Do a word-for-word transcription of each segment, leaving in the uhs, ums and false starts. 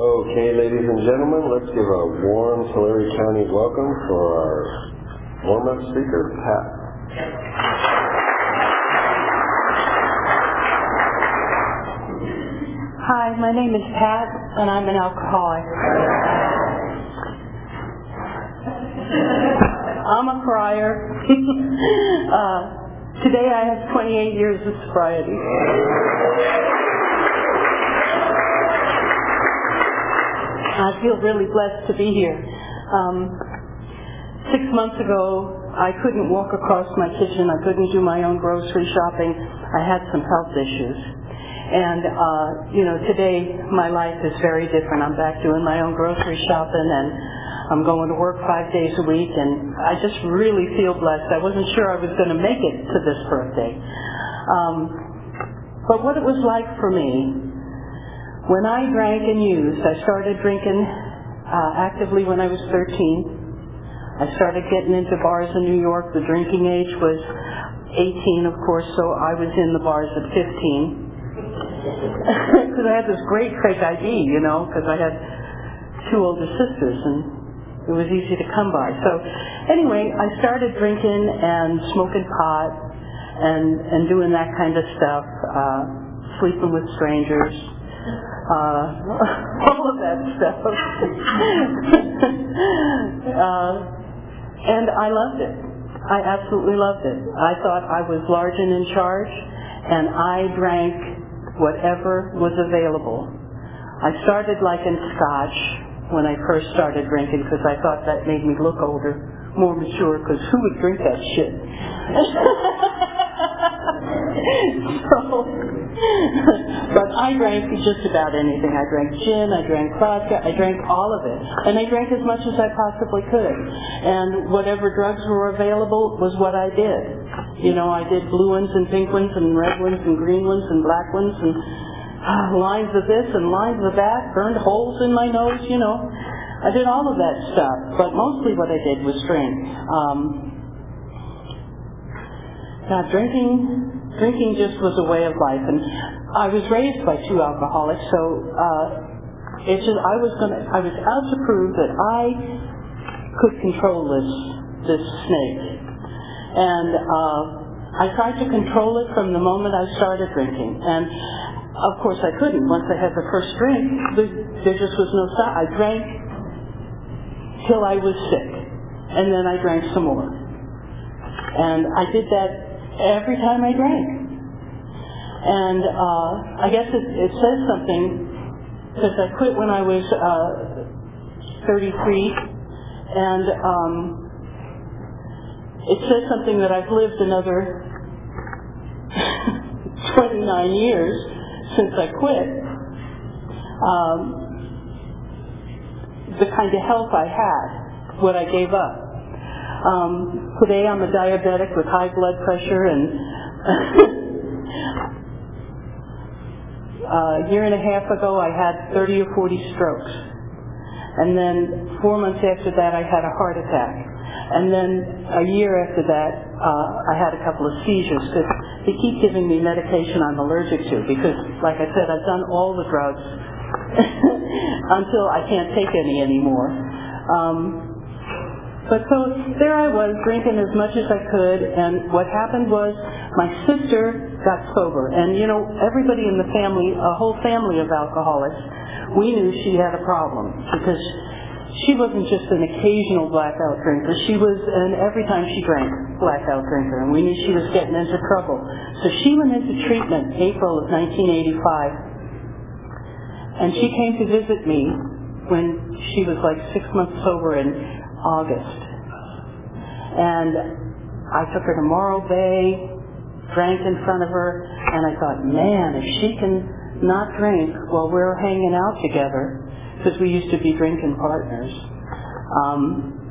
Okay, ladies and gentlemen, let's give a warm Tulare County welcome for our warm-up speaker, Pat. Hi, my name is Pat, and I'm an alcoholic. I'm a crier. uh, today I have twenty-eight years of sobriety. I feel really blessed to be here. Um, six months ago, I couldn't walk across my kitchen. I couldn't do my own grocery shopping. I had some health issues. And, uh, you know, today my life is very different. I'm back doing my own grocery shopping, and I'm going to work five days a week, and I just really feel blessed. I wasn't sure I was going to make it to this birthday. Um, but what it was like for me, when I drank and used, I started drinking uh, actively when I was thirteen. I started getting into bars in New York. The drinking age was eighteen, of course, so I was in the bars at fifteen. Because I had this great fake I D, you know, because I had two older sisters, and it was easy to come by. So anyway, I started drinking and smoking pot and, and doing that kind of stuff, uh, sleeping with strangers. Uh, all of that stuff. uh, and I loved it. I absolutely loved it. I thought I was large and in charge, and I drank whatever was available. I started liking scotch when I first started drinking because I thought that made me look older, more mature, because who would drink that shit? so, but I drank just about anything. I drank gin, I drank vodka, I drank all of it. And I drank as much as I possibly could. And whatever drugs were available was what I did. You know, I did blue ones and pink ones and red ones and green ones and black ones and uh, lines of this and lines of that, burned holes in my nose, you know. I did all of that stuff, but mostly what I did was drink. Um, now, drinking... Drinking just was a way of life, and I was raised by two alcoholics, so uh, it's just I was going I was out to prove that I could control this this snake, and uh, I tried to control it from the moment I started drinking, and of course I couldn't. Once I had the first drink, there, there just was no stop. I drank till I was sick, and then I drank some more, and I did that every time I drank. And uh, I guess it, it says something, because I quit when I was uh, thirty-three, and um, it says something that I've lived another twenty-nine years since I quit. Um, the kind of health I had, what I gave up. Um, today I'm a diabetic with high blood pressure, and a year and a half ago I had thirty or forty strokes. And then four months after that I had a heart attack. And then a year after that uh, I had a couple of seizures because they keep giving me medication I'm allergic to because, like I said, I've done all the drugs until I can't take any anymore. Um, But so there I was, drinking as much as I could, and what happened was my sister got sober. And, you know, everybody in the family, a whole family of alcoholics, we knew she had a problem because she wasn't just an occasional blackout drinker. She was an every time she drank blackout drinker, and we knew she was getting into trouble. So she went into treatment April of nineteen eighty-five, and she came to visit me when she was like six months sober in August. And I took her to Morro Bay, drank in front of her, and I thought, man, if she can not drink while we're hanging out together, because we used to be drinking partners, um,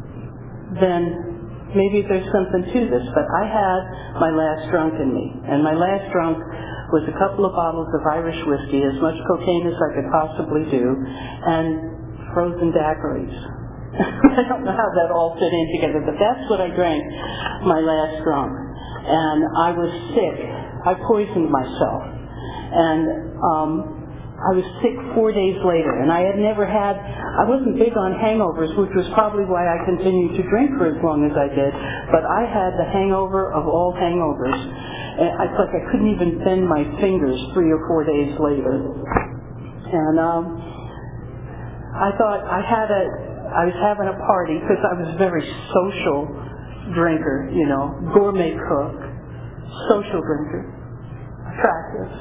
then maybe there's something to this. But I had my last drunk in me, and my last drunk was a couple of bottles of Irish whiskey, as much cocaine as I could possibly do, and frozen daiquiris. I don't know how that all fit in together, but that's what I drank my last drunk. And I was sick. I poisoned myself. And um, I was sick four days later, and I had never had, I wasn't big on hangovers, which was probably why I continued to drink for as long as I did, but I had the hangover of all hangovers. And it's like I couldn't even bend my fingers three or four days later. And um, I thought I had a, I was having a party, because I was a very social drinker, you know, gourmet cook, social drinker, attractive.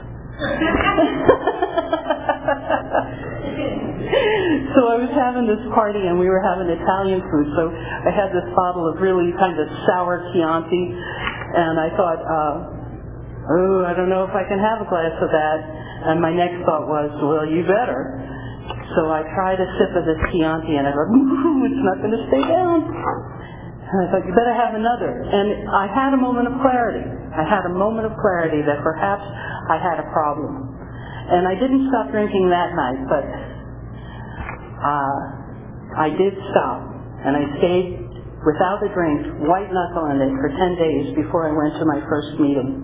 So I was having this party and we were having Italian food, so I had this bottle of really kind of sour Chianti, and I thought, uh, oh, I don't know if I can have a glass of that. And my next thought was, well, you better. So I tried a sip of this Chianti and I thought, ooh, it's not going to stay down. And I thought, you better have another. And I had a moment of clarity. I had a moment of clarity that perhaps I had a problem. And I didn't stop drinking that night, but uh, I did stop. And I stayed without a drink, white knuckle in it, for ten days before I went to my first meeting.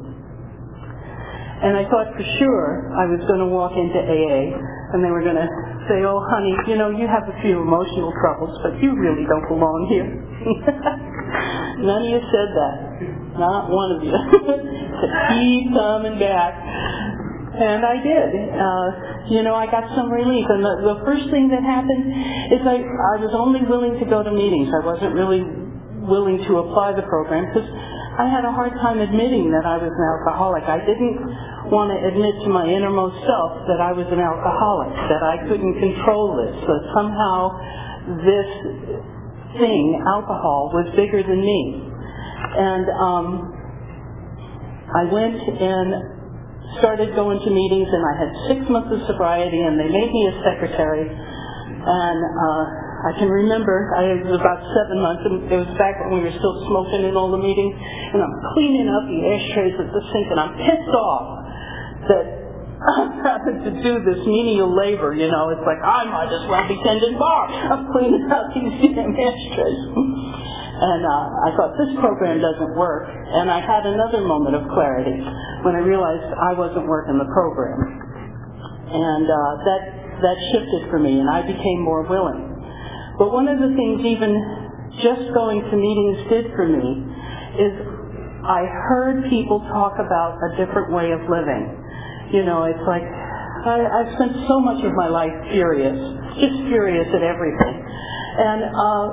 And I thought for sure I was going to walk into A A and they were going to say, oh, honey, you know, you have a few emotional troubles, but you really don't belong here. None of you said that. Not one of you. To keep coming back. And I did. Uh, you know, I got some relief. And the, the first thing that happened is I, I was only willing to go to meetings. I wasn't really willing to apply the program because I had a hard time admitting that I was an alcoholic. I didn't want to admit to my innermost self that I was an alcoholic, that I couldn't control this, that somehow this thing, alcohol, was bigger than me. And um, I went and started going to meetings, and I had six months of sobriety, and they made me a secretary. And uh, I can remember, I, it was about seven months, and it was back when we were still smoking in all the meetings, and I'm cleaning up the ashtrays at the sink, and I'm pissed off that I'm having to do this menial labor, you know. It's like, I might as well be tending bar. I'm cleaning out these damn ashtrays. And uh, I thought, this program doesn't work. And I had another moment of clarity when I realized I wasn't working the program. And uh, that, that shifted for me, and I became more willing. But one of the things even just going to meetings did for me is I heard people talk about a different way of living. You know, it's like, I, I've spent so much of my life furious, just furious at everything. And uh,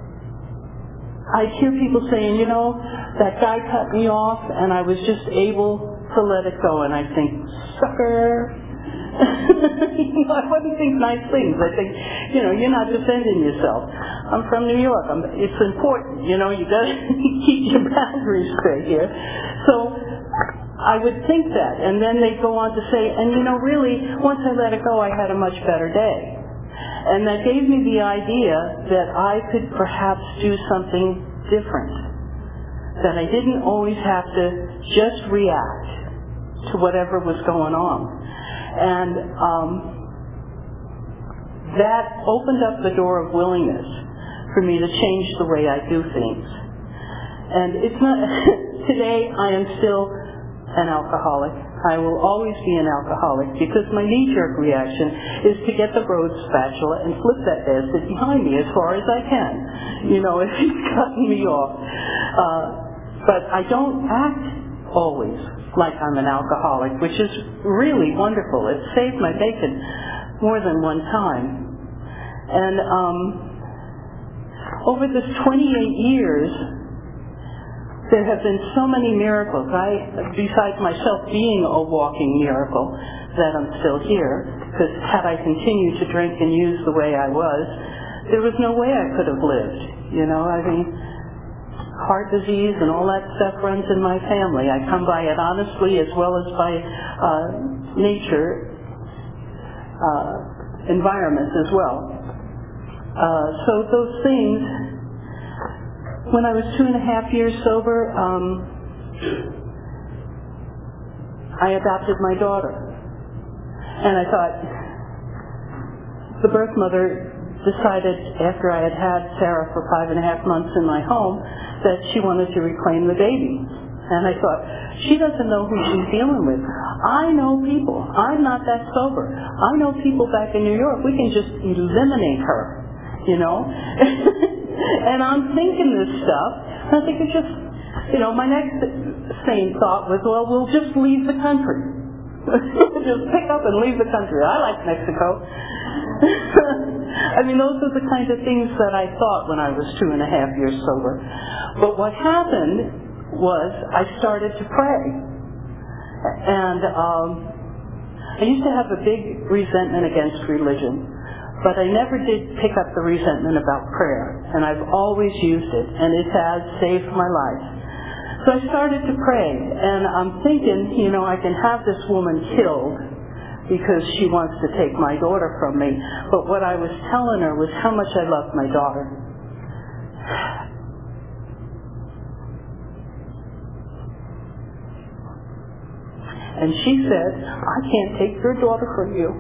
I hear people saying, you know, that guy cut me off and I was just able to let it go. And I think, sucker. You know, I wouldn't think nice things. I think, you know, you're not defending yourself. I'm from New York. I'm, it's important. You know, you got to keep your boundaries straight here. So I would think that. And then they go on to say, and you know, really, once I let it go, I had a much better day. And that gave me the idea that I could perhaps do something different. That I didn't always have to just react to whatever was going on. And um, that opened up the door of willingness for me to change the way I do things. And it's not, today I am still an alcoholic. I will always be an alcoholic because my knee-jerk reaction is to get the road spatula and flip that bastard behind me as far as I can. You know, if he's cutting me off. Uh, but I don't act always like I'm an alcoholic, which is really wonderful. It saved my bacon more than one time. And um, over this twenty-eight years, there have been so many miracles. I, besides myself being a walking miracle, that I'm still here, because had I continued to drink and use the way I was, there was no way I could have lived. You know, I mean, heart disease and all that stuff runs in my family. I come by it honestly as well as by uh, nature uh, environment as well. Uh, so those things, when I was two and a half years sober, um, I adopted my daughter. And I thought, the birth mother decided after I had had Sarah for five and a half months in my home that she wanted to reclaim the baby. And I thought, she doesn't know who she's dealing with. I know people. I'm not that sober. I know people back in New York. We can just eliminate her, you know? And I'm thinking this stuff. And I think it's just, you know, my next sane thought was, well, we'll just leave the country. Just pick up and leave the country. I like Mexico. I mean, those are the kinds of things that I thought when I was two and a half years sober. But what happened was I started to pray. And um, I used to have a big resentment against religion, but I never did pick up the resentment about prayer. And I've always used it, and it has saved my life. So I started to pray, and I'm thinking, you know, I can have this woman killed because she wants to take my daughter from me. But what I was telling her was how much I loved my daughter. And she said, I can't take your daughter from you.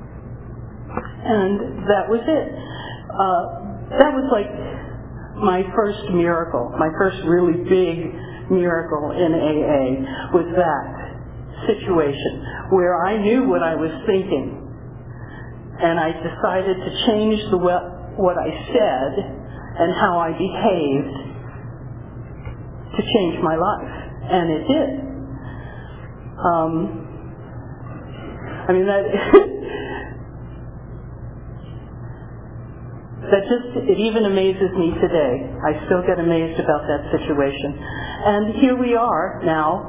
And that was it. Uh, that was like my first miracle, my first really big miracle in A A was that situation where I knew what I was thinking, and I decided to change the what I said and how I behaved to change my life, and it did. Um, I mean that that just it even amazes me today. I still get amazed about that situation, and here we are now.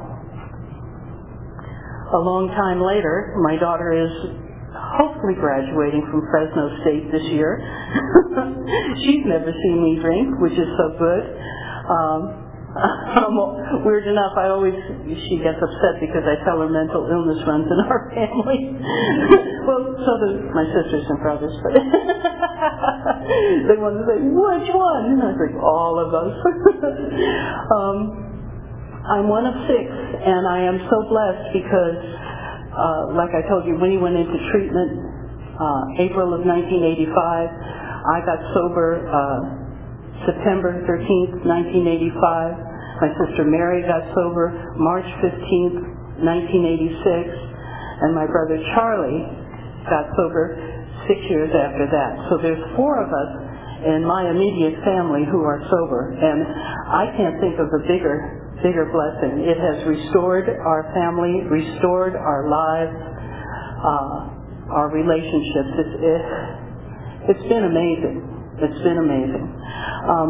A long time later, my daughter is hopefully graduating from Fresno State this year. She's never seen me drink, which is so good. Um, weird enough, I always, she gets upset because I tell her mental illness runs in our family. Well, so do my sisters and brothers, but they want to say, which one? And I was like, all of us. um, I'm one of six, and I am so blessed because, uh, like I told you, when he went into treatment, uh, April of nineteen eighty-five, I got sober uh, September thirteenth, nineteen eighty-five. My sister Mary got sober March fifteenth, nineteen eighty-six, and my brother Charlie got sober six years after that. So there's four of us in my immediate family who are sober, and I can't think of a bigger bigger blessing. It has restored our family, restored our lives, uh, our relationships. It's, it, it's been amazing. It's been amazing. Um,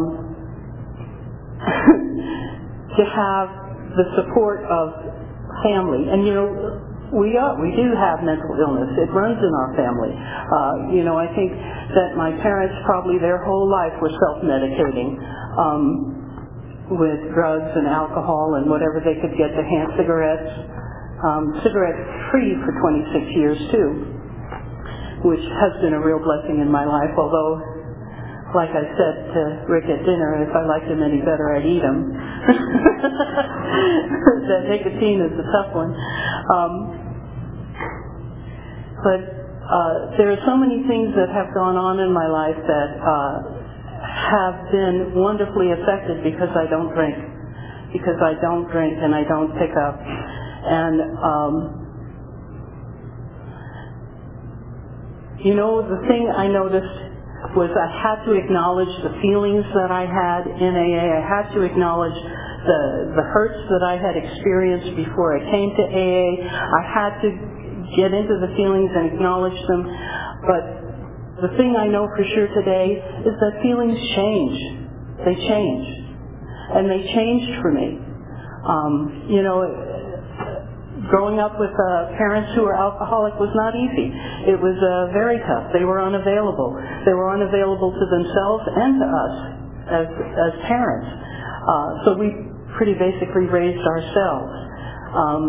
to have the support of family, and you know, we are, we do have mental illness. It runs in our family. Uh, you know, I think that my parents probably their whole life were self-medicating. Um, with drugs and alcohol and whatever they could get to hand cigarettes, um, cigarette free for twenty-six years too, which has been a real blessing in my life, although, like I said to Rick at dinner, if I liked them any better, I'd eat them. That nicotine is a tough one. Um, but uh, there are so many things that have gone on in my life that uh, have been wonderfly affected because I don't drink, because I don't drink and I don't pick up. And, um, you know, the thing I noticed was I had to acknowledge the feelings that I had in A A. I had to acknowledge the, the hurts that I had experienced before I came to A A. I had to get into the feelings and acknowledge them. But the thing I know for sure today is that feelings change. They change. And they changed for me. Um, you know, growing up with uh, parents who were alcoholic was not easy. It was uh, very tough. They were unavailable. They were unavailable to themselves and to us as, as parents. Uh, so we pretty basically raised ourselves. Um,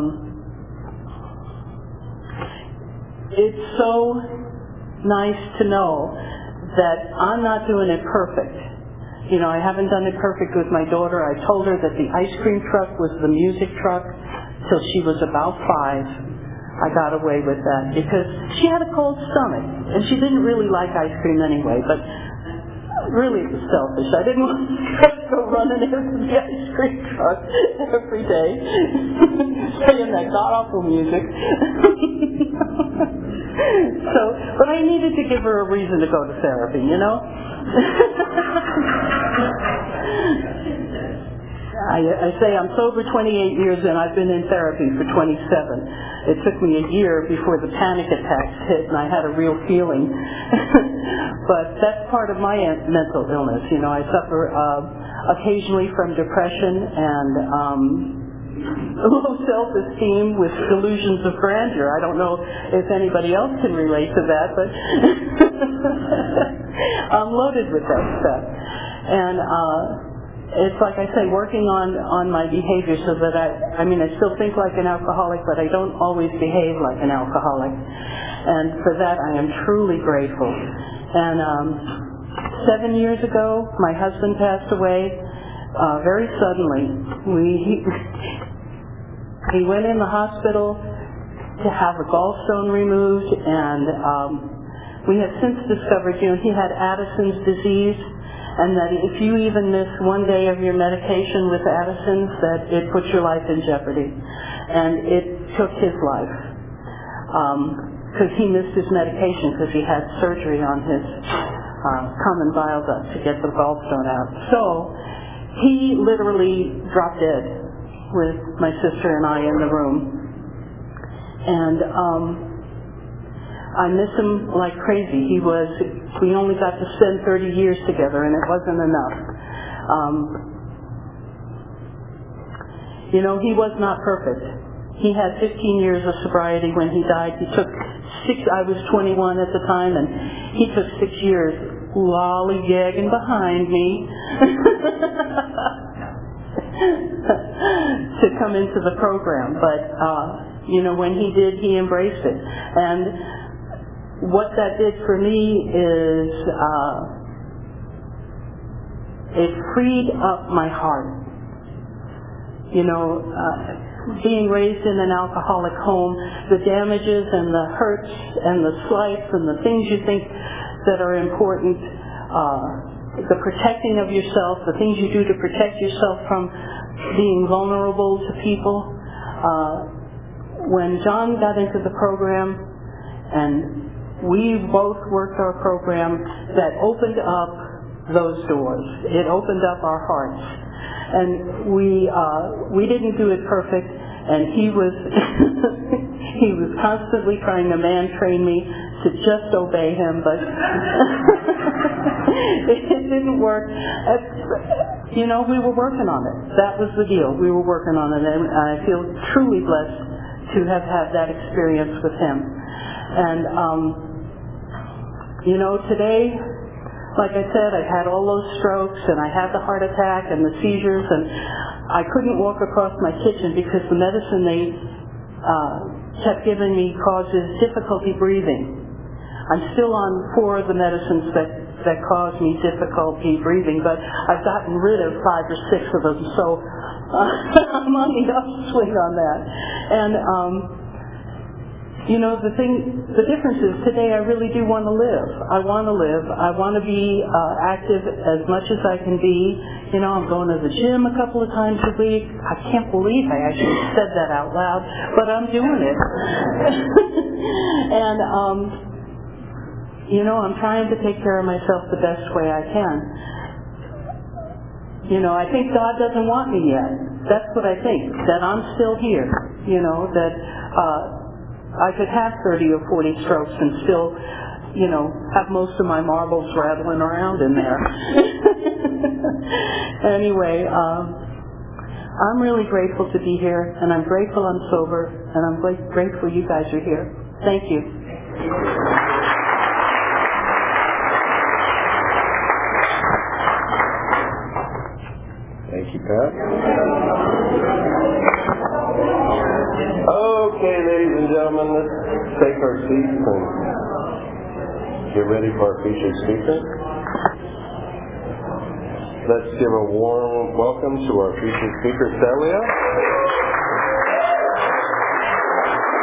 it's so nice to know that I'm not doing it perfect. You know, I haven't done it perfect with my daughter. I told her that the ice cream truck was the music truck till she was about five. I got away with that because she had a cold stomach and she didn't really like ice cream anyway. But really it was selfish. I didn't want to go running after the ice cream truck every day, playing that god-awful music. So, but I needed to give her a reason to go to therapy, you know? I, I say I'm sober twenty-eight years and I've been in therapy for twenty-seven. It took me a year before the panic attacks hit and I had a real feeling. But that's part of my mental illness. You know, I suffer uh, occasionally from depression and um, low self-esteem with delusions of grandeur. I don't know if anybody else can relate to that, but I'm loaded with that stuff. And uh, it's like I say, working on, on my behavior so that I, I mean, I still think like an alcoholic, but I don't always behave like an alcoholic. And for that, I am truly grateful. And um, seven years ago, my husband passed away uh, very suddenly. We, he, he went in the hospital to have a gallstone removed, and um, we have since discovered, you know, he had Addison's disease, and that if you even miss one day of your medication with Addison's, that it puts your life in jeopardy. And it took his life. Because um, he missed his medication because he had surgery on his uh, common bile duct to get the gallstone out. So he literally dropped dead with my sister and I in the room. And um, I miss him like crazy. He was, we only got to spend thirty years together, and it wasn't enough. Um, you know, he was not perfect. He had fifteen years of sobriety when he died. He took six, I was twenty-one at the time, and he took six years lollygagging behind me to come into the program. But, uh, you know, when he did, he embraced it. And what that did for me is uh, it freed up my heart. You know, uh, being raised in an alcoholic home, the damages and the hurts and the slights and the things you think that are important, uh, the protecting of yourself, the things you do to protect yourself from being vulnerable to people. Uh, when John got into the program and we both worked our program, that opened up those doors. It opened up our hearts. And we uh, we didn't do it perfect, and he was he was constantly trying to man-train me to just obey him, but it didn't work. You know, we were working on it. That was the deal. We were working on it, and I feel truly blessed to have had that experience with him. And um, you know, today, like I said, I had all those strokes, and I had the heart attack and the seizures, and I couldn't walk across my kitchen because the medicine they uh, kept giving me causes difficulty breathing. I'm still on four of the medicines that, that cause me difficulty breathing, but I've gotten rid of five or six of them, so uh, I'm on the upswing on that. And um, You know, the thing, the difference is today I really do want to live. I want to live. I want to be uh, active as much as I can be. You know, I'm going to the gym a couple of times a week. I can't believe I actually said that out loud, but I'm doing it. And, um, you know, I'm trying to take care of myself the best way I can. You know, I think God doesn't want me yet. That's what I think, that I'm still here. You know, that... Uh, I could have thirty or forty strokes and still, you know, have most of my marbles rattling around in there. Anyway, um, I'm really grateful to be here, and I'm grateful I'm sober, and I'm grateful you guys are here. Thank you. Thank you, Pat. Okay, ladies and gentlemen, let's take our seats and get ready for our featured speaker. Let's give a warm welcome to our featured speaker, Celia.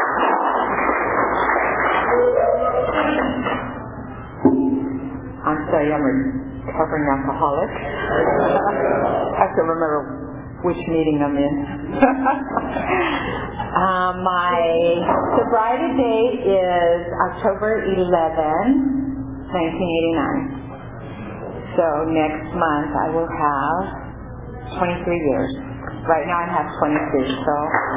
I'm say I'm a recovering alcoholic. I have to remember which meeting I'm in. uh, my sobriety date is October eleventh, nineteen eighty-nine. So next month I will have twenty-three years. Right now I have twenty-two, so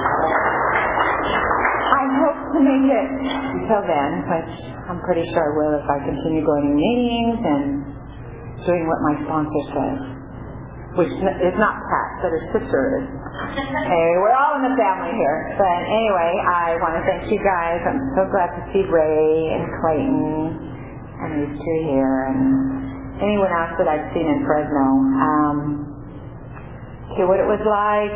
I hope to make it until then, which I'm pretty sure I will if I continue going to meetings and doing what my sponsor says, which is not Pat, but her sister is. Anyway, we're all in the family here. But anyway, I want to thank you guys. I'm so glad to see Ray and Clayton and these two here and anyone else that I've seen in Fresno. Um, okay, what it was like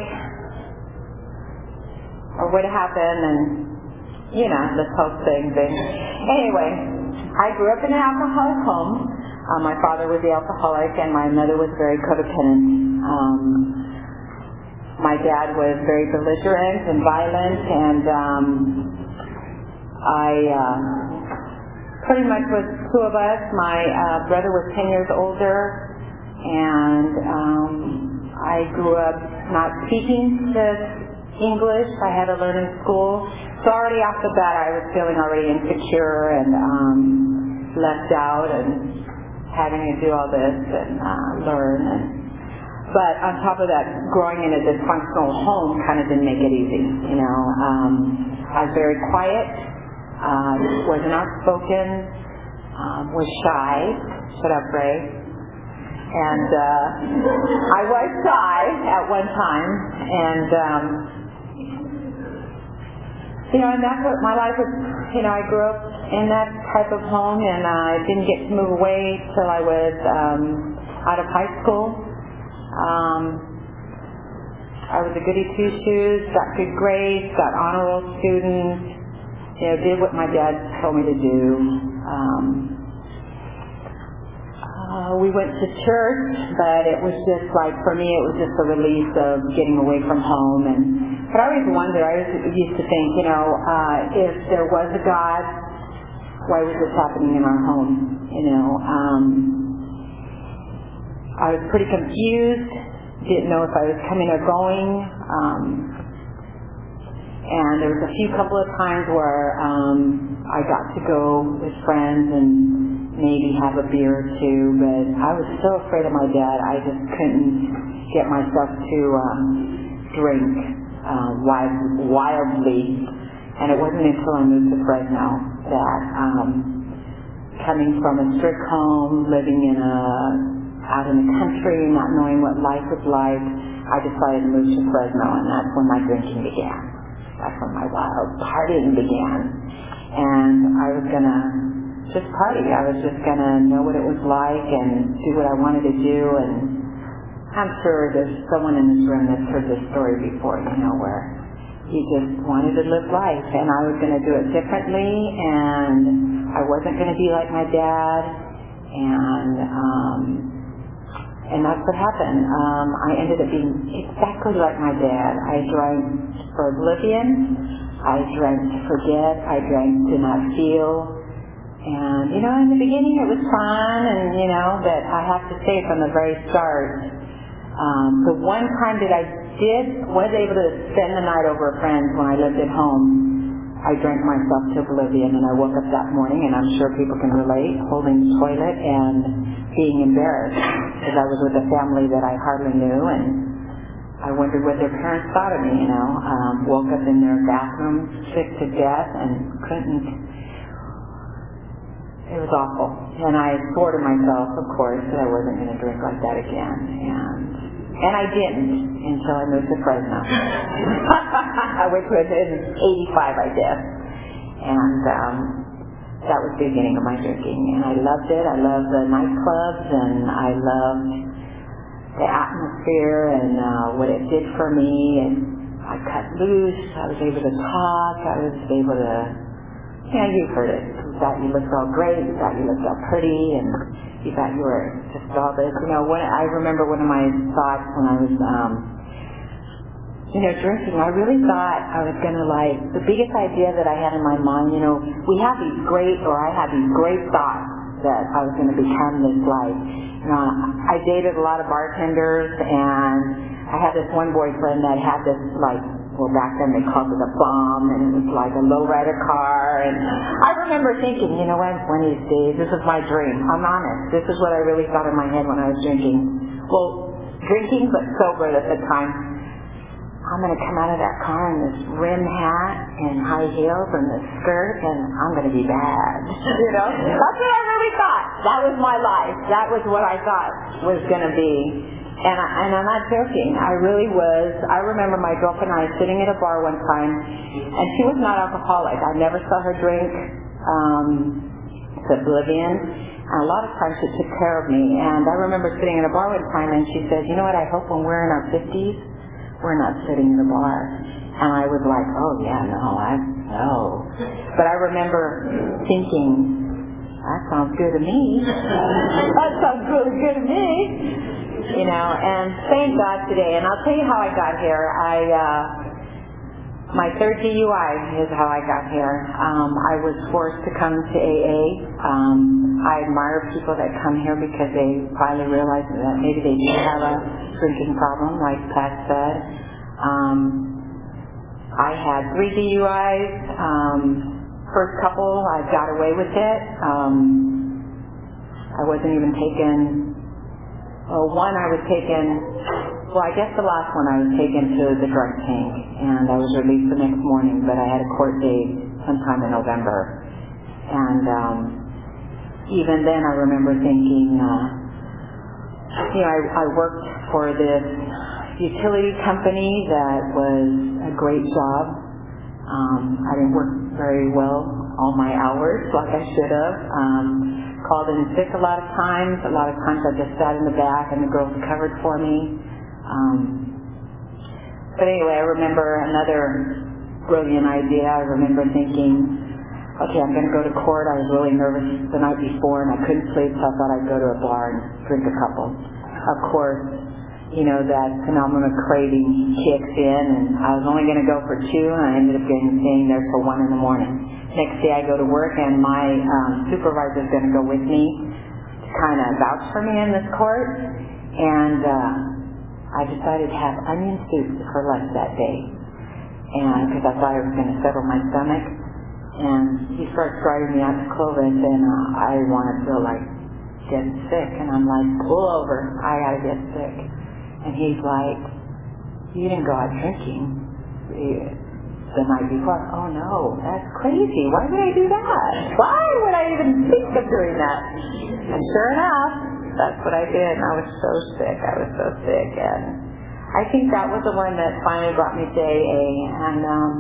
or what happened and, you know, this whole thing. But anyway, I grew up in an alcoholic home. Uh, my father was the alcoholic and my mother was very codependent. Um, my dad was very belligerent and violent, and um, I uh, pretty much was two of us. My uh, brother was ten years older, and um, I grew up not speaking the English. I had to learn in school. So already off the bat I was feeling already insecure and um, left out and having to do all this and uh, learn. And, but on top of that, growing in a dysfunctional home kind of didn't make it easy, you know. Um, I was very quiet, uh, wasn't outspoken, um, was shy. Shut up, Ray. And uh, I was shy at one time, and um, you know, and that's what my life was. You know, I grew up in that type of home, and I uh, didn't get to move away till I was um, out of high school. Um, I was a goody two-shoes, got good grades, got honor roll student, you know, did what my dad told me to do. Um, uh, we went to church, but it was just like, for me, it was just a release of getting away from home. And but I always wondered, I always used to think, you know, uh, if there was a God, why was this happening in our home? You know, um, I was pretty confused, didn't know if I was coming or going, um, and there was a few couple of times where um, I got to go with friends and maybe have a beer or two, but I was so afraid of my dad, I just couldn't get myself to um, drink uh, wild, wildly. And it wasn't until I moved to Fresno that, um, coming from a strict home, living in a out in the country, not knowing what life was like, I decided to move to Fresno, and that's when my drinking began. That's when my wild partying began. And I was going to just party. I was just going to know what it was like and do what I wanted to do. And I'm sure there's someone in this room that's heard this story before, you know, where he just wanted to live life, and I was going to do it differently, and I wasn't going to be like my dad, and um, and that's what happened. Um, I ended up being exactly like my dad. I drank for oblivion, I drank to forget, I drank to not feel, and you know, in the beginning it was fun, and you know, but I have to say from the very start, um, the one time that I did, was able to spend the night over a friend's when I lived at home, I drank myself to oblivion, and I woke up that morning, and I'm sure people can relate, holding the toilet and being embarrassed, because I was with a family that I hardly knew, and I wondered what their parents thought of me, you know. Um, woke up in their bathroom, sick to death, and couldn't, it was awful. And I swore to myself, of course, that I wasn't going to drink like that again, and And I didn't until I moved to Fresno, which was in eighty-five, I did. And um, that was the beginning of my drinking. And I loved it. I loved the nightclubs, and I loved the atmosphere and uh, what it did for me. And I cut loose. I was able to talk. I was able to, you know, you've heard it. You thought you looked all great. You thought you looked all pretty. And you thought you were just all this. You know, when I remember one of my thoughts when I was, um, you know, drinking, I really thought I was going to, like, the biggest idea that I had in my mind, you know, we have these great, or I had these great thoughts that I was going to become this like, you know, I dated a lot of bartenders, and I had this one boyfriend that had this like, well, back then they called it a bomb, and it was like a lowrider car, and I remember thinking, you know what, one of these days, this is my dream. I'm honest. This is what I really thought in my head when I was drinking. Well, drinking, but sober at the time. I'm going to come out of that car in this rim hat and high heels and this skirt, and I'm going to be bad. You know? That's what I really thought. That was my life. That was what I thought was going to be. And, I, and I'm not joking. I really was. I remember my girlfriend and I sitting at a bar one time, and she was not alcoholic. I never saw her drink. Um, it's oblivion. And a lot of times she took care of me. And I remember sitting in a bar one time, and she said, you know what, I hope when we're in our fifties, we're not sitting in a bar. And I was like, oh yeah, no, I, no. But I remember thinking, that sounds good to me. That sounds really good to me. You know, and thank God today. And I'll tell you how I got here. I, uh, my third D U I is how I got here. Um, I was forced to come to A A. Um, I admire people that come here because they finally realize that maybe they do have a drinking problem, like Pat said. Um, I had three D U Is. Um, first couple, I got away with it. Um, I wasn't even taken. Well, one I was taken, well, I guess the last one I was taken to the drug tank, and I was released the next morning, but I had a court date sometime in November. And um, even then I remember thinking, uh, you know, I, I worked for this utility company that was a great job. Um, I didn't work very well all my hours like I should have. Um, called in sick a lot of times. A lot of times I just sat in the back and the girls covered for me. Um, but anyway, I remember another brilliant idea. I remember thinking, okay, I'm going to go to court. I was really nervous the night before and I couldn't sleep, so I thought I'd go to a bar and drink a couple. Of course, you know, that phenomenal craving kicks in, and I was only going to go for two, and I ended up getting staying there till one in the morning. Next day I go to work, and my um, supervisor is going to go with me to kind of vouch for me in this court, and uh, I decided to have onion soup for lunch that day, and because I thought it was going to settle my stomach. And he starts driving me out to Clovis, and uh, I want to feel like getting sick, and I'm like, pull over, I gotta get sick. And he's like, you didn't go out drinking the night before. Oh no, that's crazy. Why would I do that? Why would I even think of doing that? And sure enough, that's what I did. And I was so sick. I was so sick. And I think that was the one that finally brought me to A A. And um,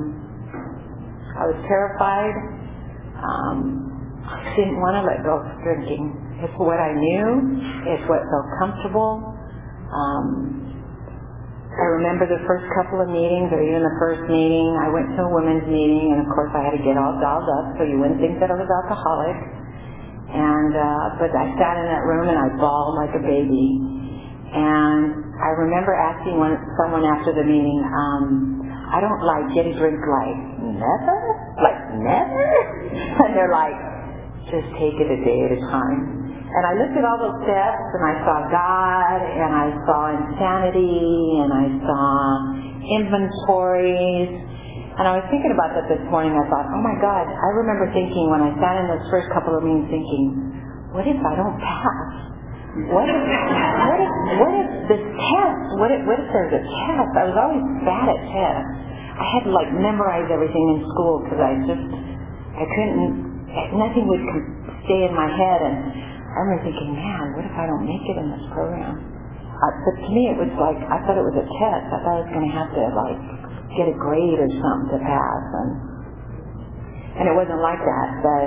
I was terrified. Um, I didn't want to let go of drinking. It's what I knew. It's what felt comfortable. Um, I remember the first couple of meetings, or even the first meeting, I went to a women's meeting, and of course I had to get all dolled up, so you wouldn't think that I was alcoholic. And, uh, but I sat in that room and I bawled like a baby. And I remember asking one, someone after the meeting, um, I don't like get a drink like never? Like never? And they're like, just take it a day at a time. And I looked at all those steps, and I saw God, and I saw insanity, and I saw inventories. And I was thinking about that this morning. I thought, oh my God, I remember thinking when I sat in those first couple of meetings thinking, what if I don't pass? What if, what if, what if this test, what if, what if there's a test? I was always bad at tests. I had to like memorize everything in school because I just, I couldn't, nothing would stay in my head. And I remember thinking, man, what if I don't make it in this program? Uh, but to me, it was like, I thought it was a test. I thought I was going to have to, like, get a grade or something to pass. And, and it wasn't like that. But,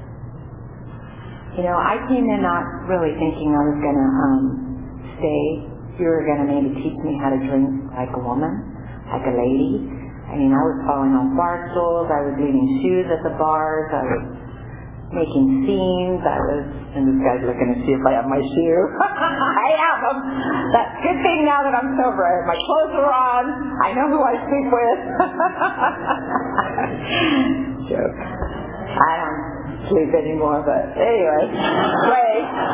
you know, I came in not really thinking I was going to um, stay. You were going to maybe teach me how to drink like a woman, like a lady. I mean, I was falling on bar stools. I was leaving shoes at the bars. I was making scenes. I was, and this guy's looking to see if I have my shoe. I have them. That's a good thing now that I'm sober. My clothes are on. I know who I sleep with. Joke. I don't, sleep anymore, but anyway, Ray.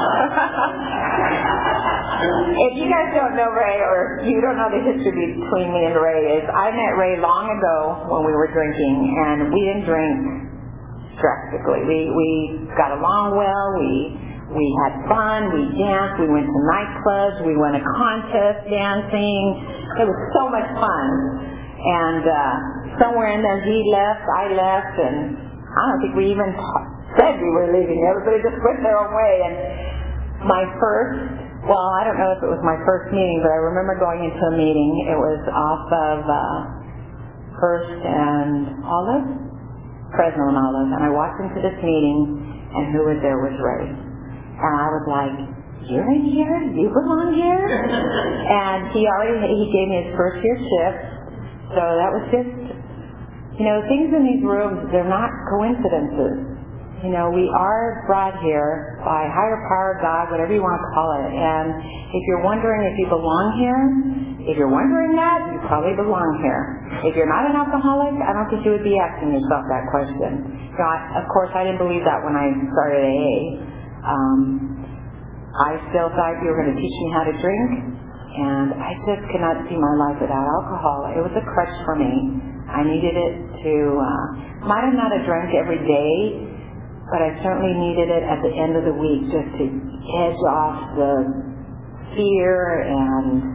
If you guys don't know Ray, or you don't know the history between me and Ray, is I met Ray long ago when we were drinking, and we didn't drink drastically. We we got along well. We we had fun. We danced. We went to nightclubs. We won a contest dancing. It was so much fun. And uh, somewhere in there, he left. I left, and I don't think we even said we were leaving. Everybody just went their own way. And my first. Well, I don't know if it was my first meeting, but I remember going into a meeting. It was off of uh, First and Olive, Fresno and Olive, and I walked into this meeting, and who was there was Ray. And I was like, "You're in here? You belong here?" And he already he gave me his first year shift, so that was just, you know, things in these rooms, they're not coincidences. You know, we are brought here by higher power, God, whatever you want to call it. And if you're wondering if you belong here, if you're wondering that, you probably belong here. If you're not an alcoholic, I don't think you would be asking yourself that question. You know, I, of course, I didn't believe that when I started A A. Um, I still thought you were going to teach me how to drink, and I just could not see my life without alcohol. It was a crutch for me. I needed it to, uh, might have not have drank every day, but I certainly needed it at the end of the week just to edge off the fear and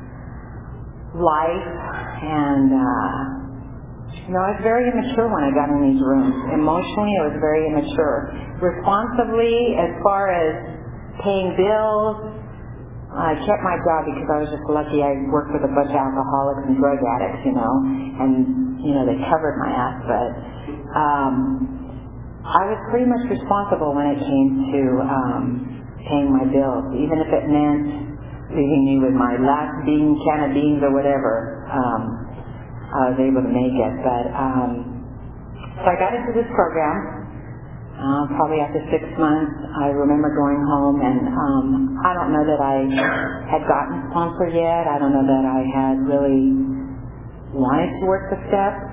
life. And, uh, you know, I was very immature when I got in these rooms. Emotionally, I was very immature. Responsibly, as far as paying bills, I kept my job because I was just lucky. I worked with a bunch of alcoholics and drug addicts, you know, and, you know, they covered my ass. But, um, I was pretty much responsible when it came to um, paying my bills, even if it meant leaving me with my last bean, can of beans or whatever. Um, I was able to make it. But um, so I got into this program. Uh, probably after six months, I remember going home, and um, I don't know that I had gotten sponsored yet. I don't know that I had really wanted to work the steps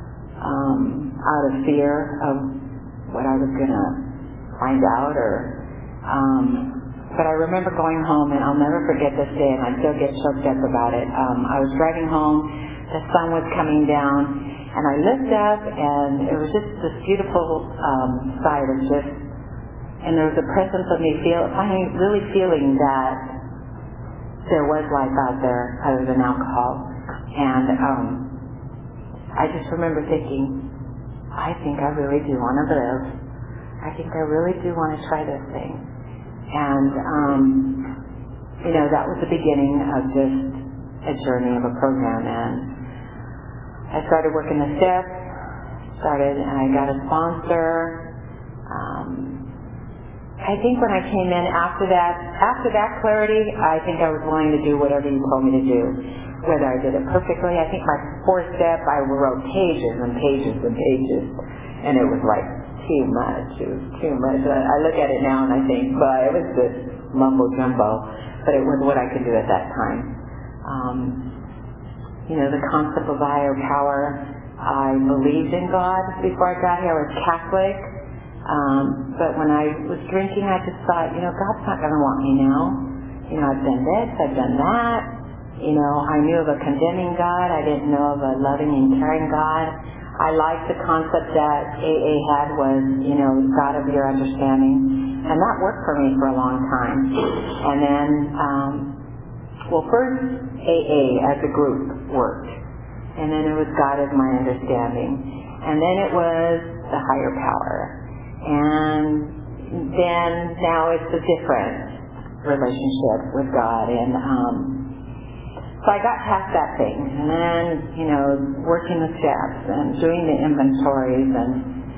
um, out of fear of what I was going to find out, or, um, but I remember going home, and I'll never forget this day, and I still get choked up about it. Um, I was driving home, the sun was coming down, and I looked up, and it was just this beautiful um, sight of just, and there was a presence of me feel, finally really feeling that there was life out there other than alcohol. And um, I just remember thinking, I think I really do want to live. I think I really do want to try this thing. And, um, you know, that was the beginning of just a journey of a program. And I started working the steps, started, and I got a sponsor. Um, I think when I came in after that, after that clarity, I think I was willing to do whatever you told me to do. Whether I did it perfectly, I think my fourth step, I wrote pages and pages and pages, and it was like too much. It was too much. I, I look at it now and I think, well, it was just mumbo jumbo, but it was what I could do at that time. Um, you know, the concept of higher power. I believed in God before I got here. I was Catholic, um, but when I was drinking, I just thought, you know, God's not going to want me now. You know, I've done this, I've done that. You know, I knew of a condemning God. I didn't know of a loving and caring God. I liked the concept that A A had was, you know, God of your understanding. And that worked for me for a long time. And then, um, well, first A A as a group worked. And then it was God as my understanding. And then it was the higher power. And then now it's a different relationship with God. And, um, So I got past that thing, and then, you know, working the steps and doing the inventories, and,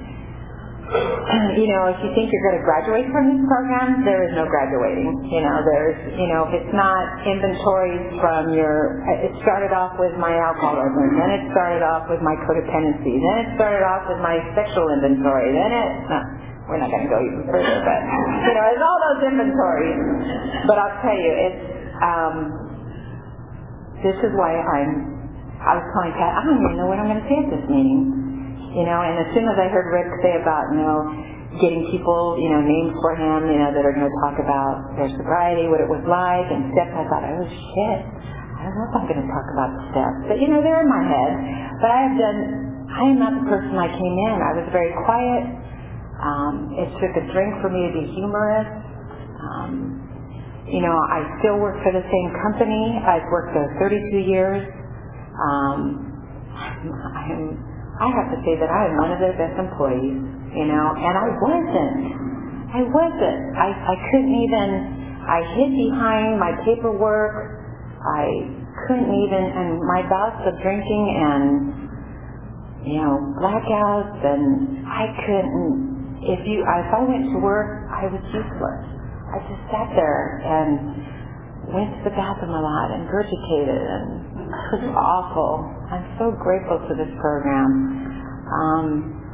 you know, if you think you're going to graduate from this program, there is no graduating. You know, there's, you know, if it's not inventories from your, it started off with my alcoholism, then it started off with my codependency, then it started off with my sexual inventory, then it, no, we're not going to go even further, but, you know, it's all those inventories. But I'll tell you, it's, um, this is why I'm, I was telling Pat, I don't even know what I'm going to say at this meeting. You know, and as soon as I heard Rick say about, you know, getting people, you know, names for him, you know, that are going to talk about their sobriety, what it was like, and steps. I thought, oh shit, I don't know if I'm going to talk about the steps. But, you know, they're in my head. But I have done, I am not the person I came in. I was very quiet. Um, it took a drink for me to be humorous. Um, you know, I still work for the same company. I've worked there thirty-two years. Um, I'm, I have to say that I am one of their best employees, you know, and I wasn't. I wasn't. I, I couldn't even, I hid behind my paperwork. I couldn't even, and my bouts of drinking and, you know, blackouts, and I couldn't, if you, if I went to work, I was useless. I just sat there and went to the bathroom a lot and regurgitated, and it was awful. I'm so grateful for this program. Um,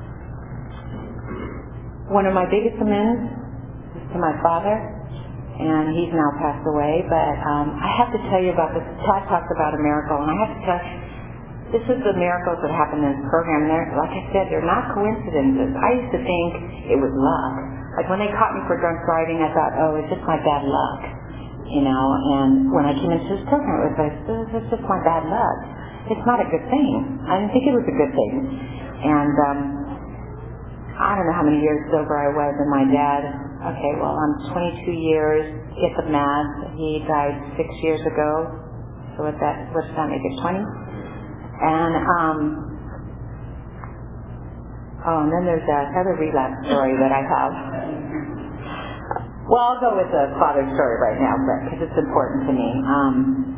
one of my biggest amends is to my father, and he's now passed away, but um, I have to tell you about this. Todd talked about a miracle, and I have to tell you, this is the miracles that happen in this program. And they're, like I said, they're not coincidences. I used to think it was luck. Like when they caught me for drunk driving, I thought, oh, it's just my bad luck, you know. And when I came into this program, it was like, this is just my bad luck. It's not a good thing. I didn't think it was a good thing. And um, I don't know how many years sober I was, and my dad, okay, well, I'm twenty-two years, get the math. He died six years ago. So what that, what's that make it, twenty? And, um, oh, and then there's that other relapse story that I have. Well, I'll go with the father's story right now, because it's important to me. Um,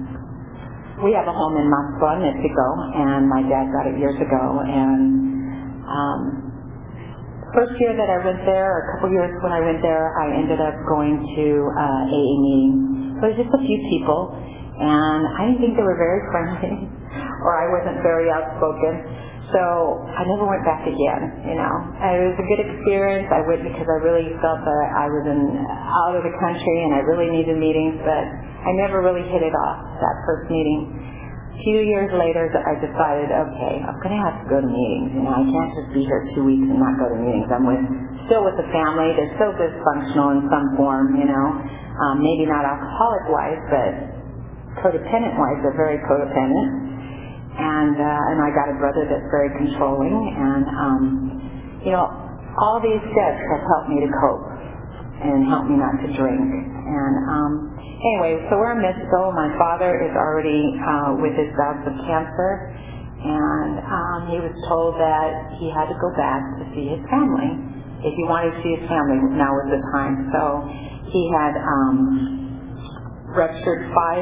we have a home in Moskva, Mexico, and my dad got it years ago. And um, first year that I went there, or a couple years when I went there, I ended up going to uh, A A meeting. So it was just a few people, and I didn't think they were very friendly. Or I wasn't very outspoken, so I never went back again, you know. It was a good experience. I went because I really felt that I was in, out of the country and I really needed meetings, but I never really hit it off that first meeting. A few years later, I decided, okay, I'm going to have to go to meetings, you know. I can't just be here two weeks and not go to meetings. I'm with, still with the family. They're still dysfunctional in some form, you know. Um, maybe not alcoholic-wise, but codependent-wise, they're very codependent. And uh, and I got a brother that's very controlling, and um, you know, all these steps have helped me to cope and helped me not to drink. And um, anyway, so we're in Mexico. My father is already uh, with his bouts of cancer, and um, he was told that he had to go back to see his family. If he wanted to see his family, now was the time. So he had um, ruptured five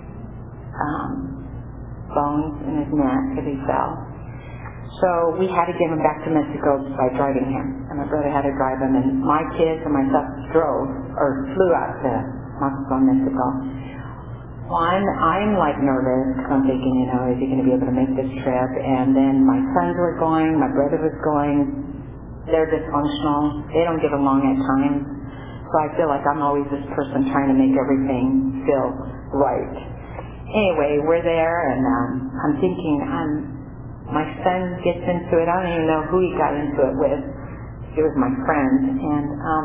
Um, bones in his neck because he fell. So we had to get him back to Mexico by driving him. And my brother had to drive him, and my kids and myself drove or flew out to Mexico, Mexico. One, I'm like nervous because I'm thinking, you know, is he going to be able to make this trip? And then my sons were going, my brother was going. They're dysfunctional. They don't get along at times. So I feel like I'm always this person trying to make everything feel right. Anyway, we're there, and um, I'm thinking, um, my son gets into it. I don't even know who he got into it with. It was my friend. And um,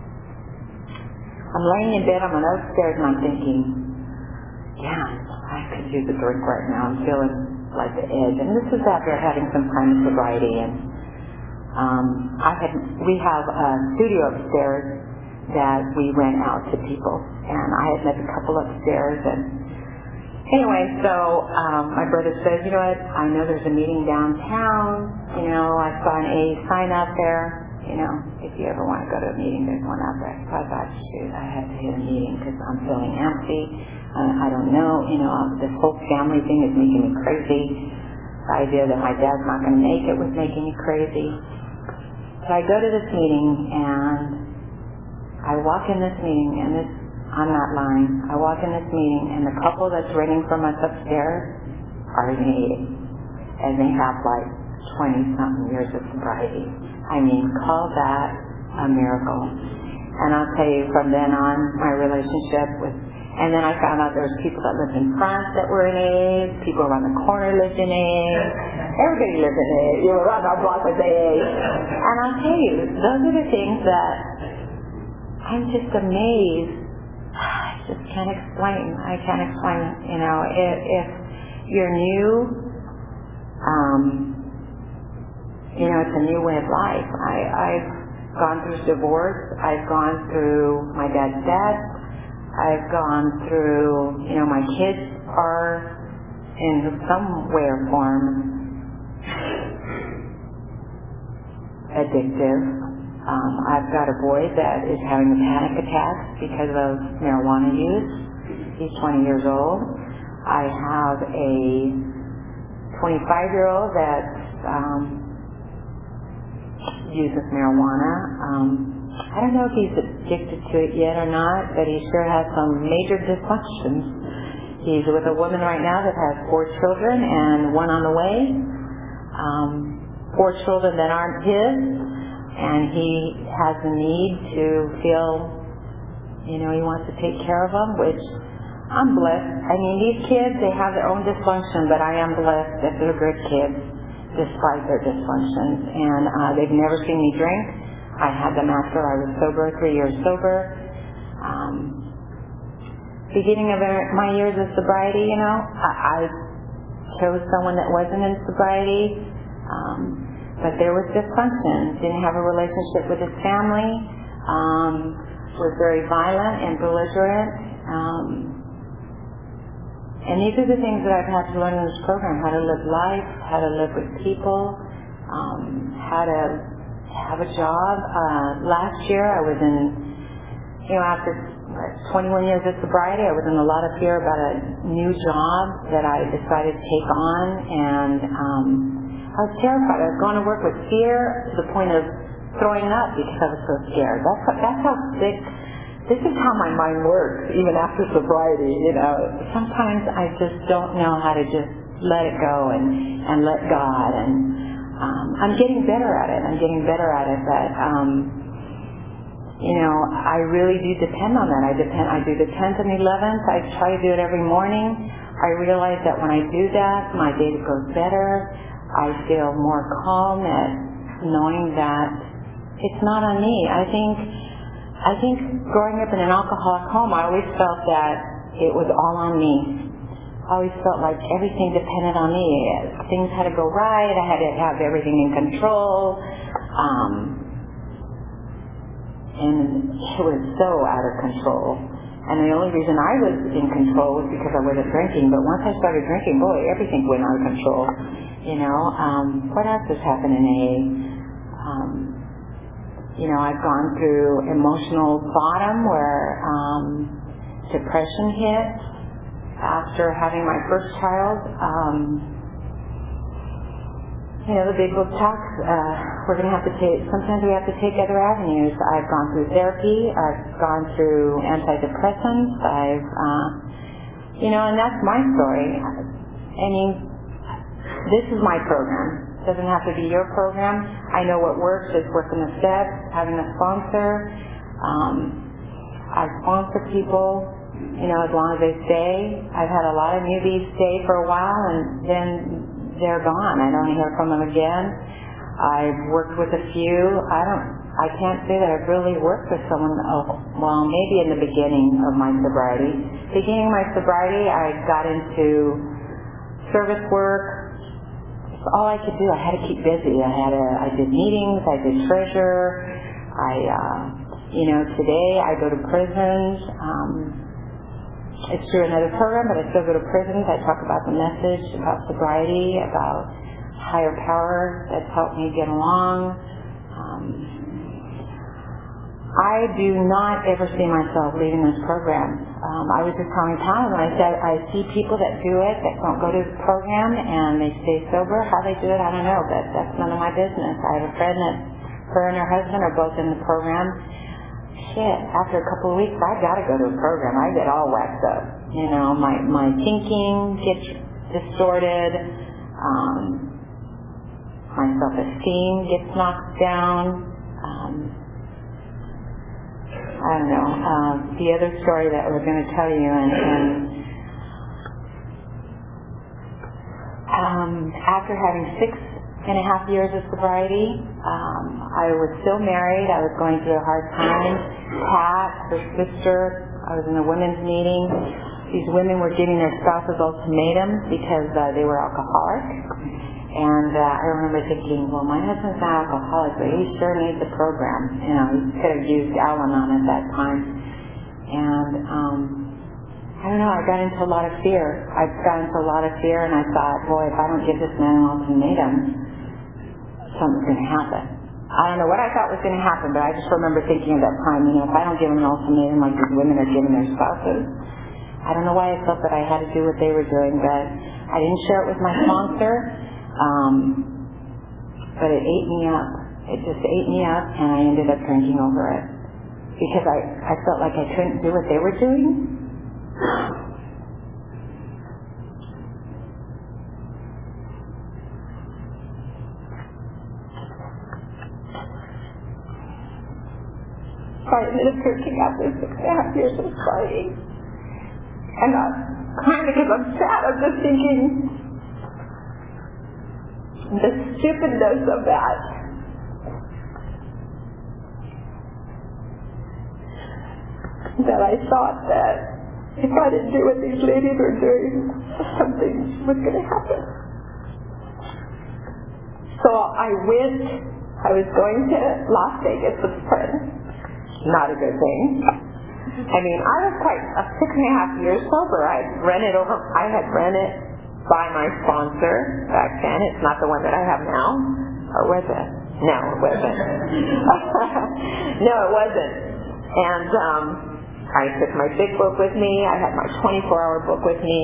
I'm laying in bed, I'm on upstairs, and I'm thinking, yeah, I could use a drink right now. I'm feeling like the edge. And this is after having some time of sobriety. And um, I had, we have a studio upstairs that we rent out to people. And I had met a couple upstairs, and anyway, so um, my brother says, you know what, I know there's a meeting downtown. You know, I saw an A sign out there. You know, if you ever want to go to a meeting, there's one out there. So I thought, shoot, I have to hit a meeting because I'm feeling empty. Uh, I don't know. You know, this whole family thing is making me crazy. The idea that my dad's not going to make it was making me crazy. So I go to this meeting, and I walk in this meeting, and this I'm not lying. I walk in this meeting, and the couple that's renting from us upstairs are engaged. And they have like twenty-something years of sobriety. I mean, call that a miracle. And I'll tell you, from then on, my relationship with... And then I found out there was people that lived in France that were in A A, people around the corner lived in A A, Everybody lives in A A. You know, around our block was A A. And I'll tell you, those are the things that I'm just amazed. I just can't explain. I can't explain it. You know, if, if you're new, um, you know, it's a new way of life. I, I've gone through divorce. I've gone through my dad's death. I've gone through, you know, my kids are in some way or form addictive. Um, I've got a boy that is having a panic attack because of marijuana use. He's twenty years old. I have a twenty-five-year-old that um, uses marijuana. Um, I don't know if he's addicted to it yet or not, but he sure has some major dysfunctions. He's with a woman right now that has four children and one on the way. Um, four children that aren't his, and he has the need to feel, you know, he wants to take care of them, which I'm blessed. I mean, these kids, they have their own dysfunction, but I am blessed that they're good kids despite their dysfunctions. And uh, they've never seen me drink. I had them after I was sober, three years sober. Um, beginning of my years of sobriety, you know, I, I chose someone that wasn't in sobriety, um, but there was dysfunction. Didn't have a relationship with his family. Um, was very violent and belligerent. Um, and these are the things that I've had to learn in this program: how to live life, how to live with people, um, how to have a job. Uh, last year, I was in, you know, after twenty-one years of sobriety, I was in a lot of fear about a new job that I decided to take on, and um, I was terrified. I was going to work with fear to the point of throwing up because I was so scared. That's how, that's how sick. This is how my mind works, even after sobriety. You know, sometimes I just don't know how to just let it go and and let God. And um, I'm getting better at it. I'm getting better at it. But um, you know, I really do depend on that. I depend. I do the tenth and eleventh. I try to do it every morning. I realize that when I do that, my day goes better. I feel more calm at knowing that it's not on me. I think, I think growing up in an alcoholic home, I always felt that it was all on me. I always felt like everything depended on me. Things had to go right. I had to have everything in control. Um, and it was so out of control. And the only reason I was in control was because I wasn't drinking. But once I started drinking, boy, everything went out of control. You know, um, what else has happened in A A? Um, you know, I've gone through emotional bottom where um, depression hit after having my first child. Um, you know, the big book talks, uh, we're going to have to take, sometimes we have to take other avenues. I've gone through therapy. I've gone through antidepressants. I've, uh, you know, and that's my story. I mean, this is my program. It doesn't have to be your program. I know what works is working the steps, having a sponsor. Um, I sponsor people, you know, as long as they stay. I've had a lot of newbies stay for a while and then they're gone. I don't hear from them again. I've worked with a few. I don't, I can't say that I've really worked with someone, oh, well, maybe in the beginning of my sobriety. Beginning of my sobriety, I got into service work. It's all I could do. I had to keep busy. I had a, I did meetings. I did treasure. I, uh, you know, today I go to prisons. Um, it's through another program, but I still go to prisons. I talk about the message, about sobriety, about higher power that's helped me get along. Um, I do not ever see myself leaving this program. Um, I was just telling Tom, when I said I see people that do it, that don't go to the program, and they stay sober. How they do it, I don't know, but that's none of my business. I have a friend that her and her husband are both in the program. Shit, after a couple of weeks, I've got to go to a program. I get all waxed up. You know, my, my thinking gets distorted. Um, my self-esteem gets knocked down. Um, I don't know. Uh, the other story that we're going to tell you, and, and um, after having six and a half years of sobriety, um, I was still married. I was going through a hard time. Pat, her sister, I was in a women's meeting. These women were giving their spouses ultimatums because uh, they were alcoholic. And uh, I remember thinking, well, my husband's not alcoholic, but he sure needs a program. You know, he could have used Al-Anon at that time. And um, I don't know, I got into a lot of fear. I got into a lot of fear, and I thought, boy, if I don't give this man an ultimatum, something's going to happen. I don't know what I thought was going to happen, but I just remember thinking at that time, you know, if I don't give him an ultimatum like these women are giving their spouses, I don't know why I felt that I had to do what they were doing, but I didn't share it with my sponsor, um, but it ate me up. It just ate me up, and I ended up drinking over it because I, I felt like I couldn't do what they were doing. So I ended up drinking after six and a half years of sobriety. And uh, kind of because I'm sad, I'm just thinking the stupidness of that. That I thought that if I didn't do what these ladies were doing, something was going to happen. So I went, I was going to Las Vegas with friends. Not a good thing. I mean, I was quite uh, six and a half years sober. I rented over. I had rented by my sponsor back then. It's not the one that I have now, or was it? No, it wasn't. No, it wasn't. And um, I took my big book with me. I had my twenty-four hour book with me,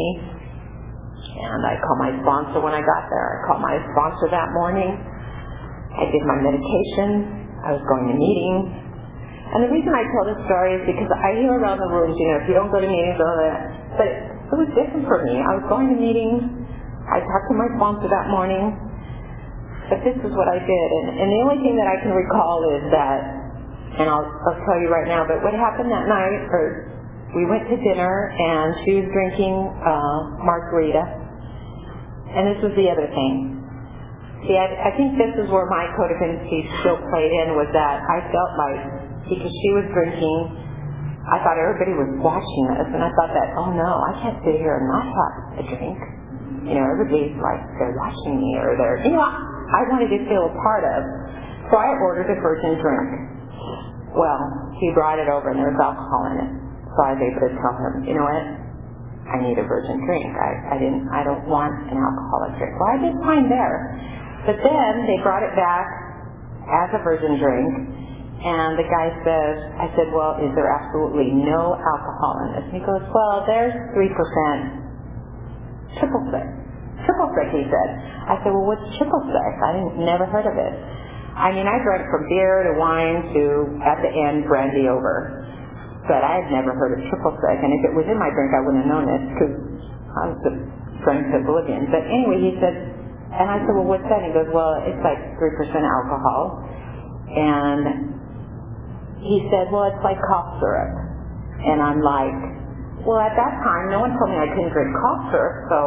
and I called my sponsor when I got there. I called my sponsor that morning. I did my medication. I was going to meetings. And the reason I tell this story is because I hear around the rooms, you know, if you don't go to meetings, all that. But it was different for me. I was going to meetings. I talked to my sponsor that morning. But this is what I did. And, and the only thing that I can recall is that, and I'll, I'll tell you right now, but what happened that night, or we went to dinner, and she was drinking uh, margarita. And this was the other thing. See, I, I think this is where my codependency still played in, was that I felt like, because she was drinking, I thought everybody was watching us, and I thought that, oh no, I can't sit here and not have a drink. You know, everybody's like, they're watching me, or they're, you know, I wanted to feel a part of. So I ordered a virgin drink. Well, he brought it over, and there was alcohol in it. So I was able to tell him, you know what, I need a virgin drink. I, I didn't, I don't want an alcoholic drink. Well, I did fine there. But then they brought it back as a virgin drink. And the guy says, I said, well, is there absolutely no alcohol in this? And he goes, well, there's three percent triple sec. Triple sec, he said. I said, well, what's triple sec? I didn't, never heard of it. I mean, I drank from beer to wine to, at the end, brandy over. But I had never heard of triple sec. And if it was in my drink, I wouldn't have known it because I was just drank to oblivion. But anyway, he said, and I said, well, what's that? And he goes, well, it's like three percent alcohol. And he said, well, it's like cough syrup. And I'm like, well, at that time, no one told me I couldn't drink cough syrup, so,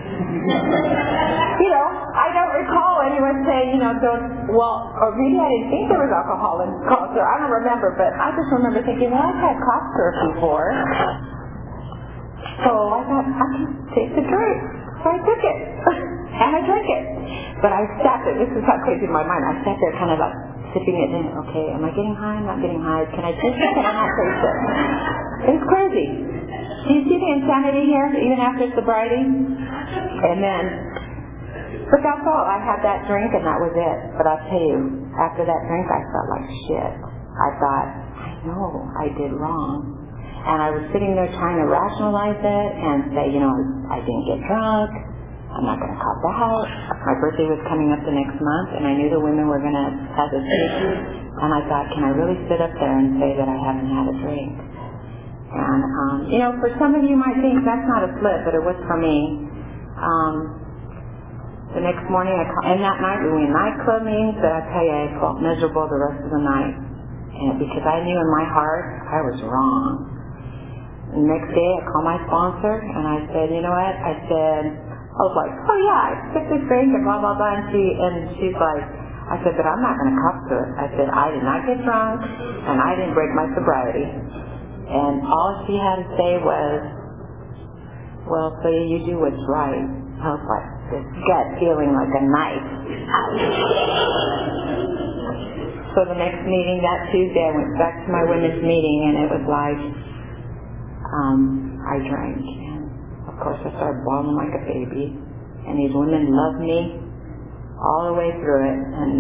you know, I don't recall anyone saying, you know, don't, well, or maybe I didn't think there was alcohol in cough syrup. I don't remember, but I just remember thinking, well, I've had cough syrup before. So I thought, I can take the drink. So I took it. And I drank it. But I sat there, this is how crazy in my mind, I sat there kind of like, sipping it in. Okay, am I getting high? I'm not getting high. Can I taste it? Can I not taste it? It's crazy. Do you see the insanity here, even after sobriety? And then, but that's all. I had that drink and that was it. But I'll tell you, after that drink, I felt like shit. I thought, I know I did wrong. And I was sitting there trying to rationalize it and say, you know, I didn't get drunk. I'm not going to cop out. My birthday was coming up the next month, and I knew the women were going to have this issue. And I thought, can I really sit up there and say that I haven't had a drink? And, um, you know, for some of you might think that's not a slip, but it was for me. Um, the next morning, I call, and that night, we were in nightclub meetings, but I tell you, I felt miserable the rest of the night. And because I knew in my heart I was wrong. The next day, I called my sponsor, and I said, you know what? I said, I was like, oh yeah, I took this drink and blah, blah, blah. And, she, and she's like, I said, but I'm not going to cop to it. I said, I did not get drunk, and I didn't break my sobriety. And all she had to say was, well, so you do what's right. I was like, this gut feeling like a knife. So the next meeting, that Tuesday, I went back to my women's meeting, and it was like, um, I drank. And of course, I started bawling like a baby. And these women loved me all the way through it. And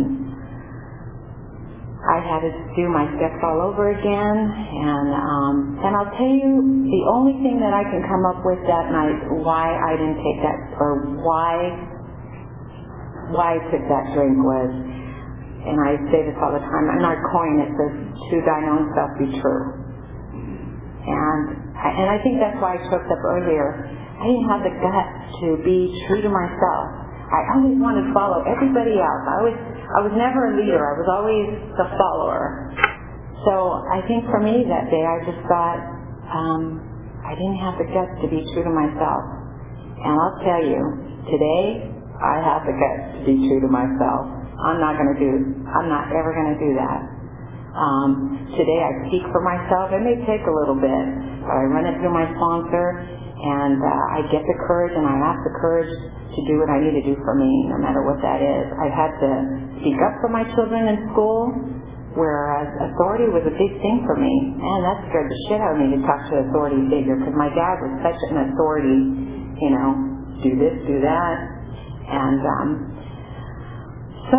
I had to do my steps all over again. And um, and I'll tell you, the only thing that I can come up with that night why I didn't take that, or why why I took that drink was, and I say this all the time, in our coin it says, to thine own self be true. And I, and I think that's why I choked up earlier. I didn't have the guts to be true to myself. I always wanted to follow everybody else. I was, I was never a leader. I was always the follower. So I think for me that day I just thought, um, I didn't have the guts to be true to myself. And I'll tell you, today I have the guts to be true to myself. I'm not going to do, I'm not ever going to do that. Um, today I speak for myself. It may take a little bit, but I run it through my sponsor, and uh, I get the courage, and I have the courage to do what I need to do for me, no matter what that is. I've had to speak up for my children in school, whereas authority was a big thing for me. Man, that scared the shit out of me to talk to an authority figure, because my dad was such an authority, you know, do this, do that, and um, so,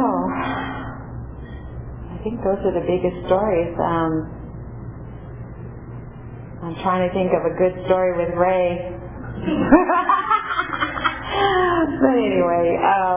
I think those are the biggest stories. Um, I'm trying to think of a good story with Ray. But anyway, um,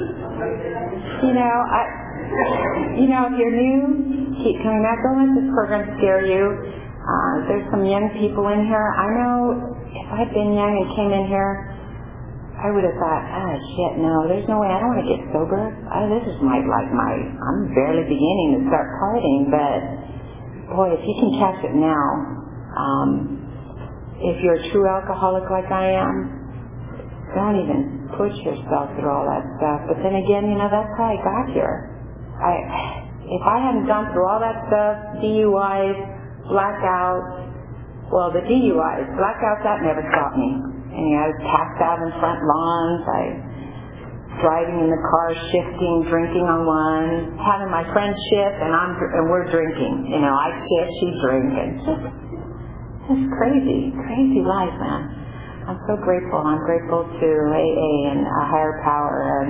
you know, I, you know, if you're new, keep coming back. Don't let this program scare you. Uh, there's some young people in here. I know if I'd been young and came in here, I would have thought, ah, shit, no, there's no way, I don't want to get sober. Oh, this is my, like my, I'm barely beginning to start partying, but boy, if you can catch it now, um, if you're a true alcoholic like I am, don't even push yourself through all that stuff. But then again, you know, that's how I got here. I, if I hadn't gone through all that stuff, D U Is, blackouts, well, the D U Is, blackouts, that never stopped me. And you know, I was passed out in front lawns, I driving in the car, shifting, drinking on one, having my friend shift, and I'm and we're drinking. You know, I shift, she drink, and just it's crazy, crazy life, man. I'm so grateful. I'm grateful to A A and a higher power, and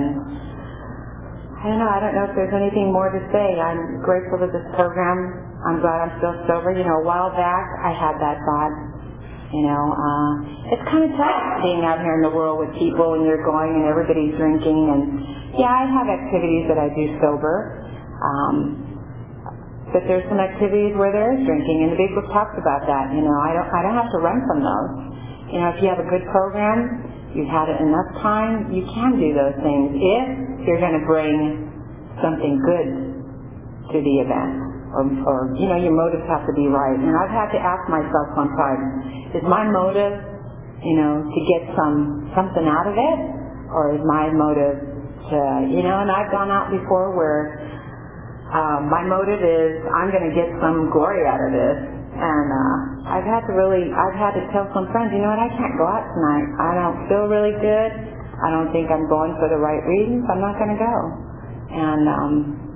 I don't know. I don't know if there's anything more to say. I'm grateful to this program. I'm glad I'm still sober. You know, a while back I had that thought. You know, uh, it's kind of tough being out here in the world with people and you're going and everybody's drinking. And yeah, I have activities that I do sober, um, but there's some activities where there is drinking, and the Big Book talks about that. You know, I don't, I don't have to run from those. You know, if you have a good program, you've had it enough time, you can do those things if you're going to bring something good to the event. Or, or, you know, your motives have to be right. And I've had to ask myself sometimes, is my motive, you know, to get some something out of it? Or is my motive to, you know, and I've gone out before where um, my motive is I'm going to get some glory out of this. And uh, I've had to really, I've had to tell some friends, you know what, I can't go out tonight. I don't feel really good. I don't think I'm going for the right reasons. I'm not going to go. And, um,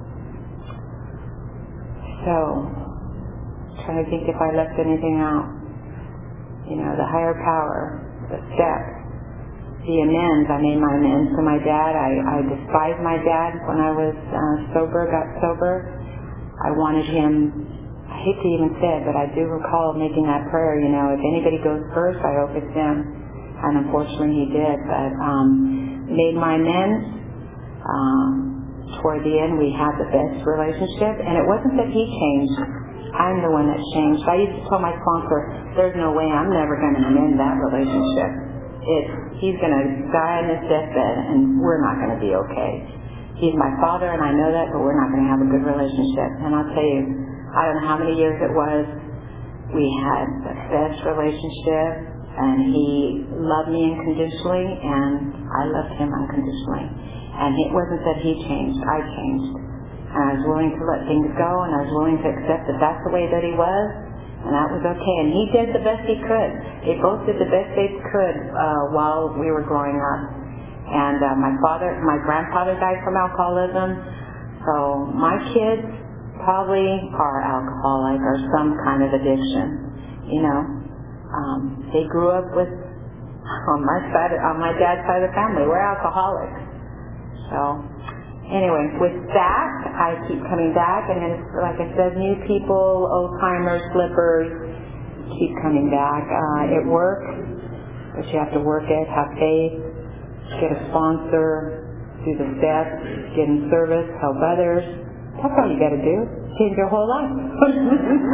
So, trying to think if I left anything out. You know, the higher power, the steps, the amends. I made my amends to my dad. I, I despised my dad when I was uh, sober, got sober. I wanted him, I hate to even say it, but I do recall making that prayer, you know, if anybody goes first, I hope it's him. And unfortunately he did, but um, made my amends. Um, Toward the end, we had the best relationship, and it wasn't that he changed. I'm the one that changed. I used to tell my sponsor, there's no way I'm never going to mend that relationship. It's, he's going to die on his deathbed, and we're not going to be okay. He's my father, and I know that, but we're not going to have a good relationship. And I'll tell you, I don't know how many years it was, we had the best relationship, And he loved me unconditionally, and I loved him unconditionally. And it wasn't that he changed, I changed. And I was willing to let things go, and I was willing to accept that that's the way that he was, and that was okay. And he did the best he could. They both did the best they could uh, while we were growing up. And uh, my father, my grandfather died from alcoholism, so my kids probably are alcoholic or some kind of addiction, you know. Um, they grew up with, on my side, on my dad's side of the family, we're alcoholics. So, anyway, with that, I keep coming back, and then, like I said, new people, old-timers, flippers, keep coming back. Uh, it works, but you have to work it, have faith, get a sponsor, do the steps, get in service, help others. That's all you got to do. Change your whole life.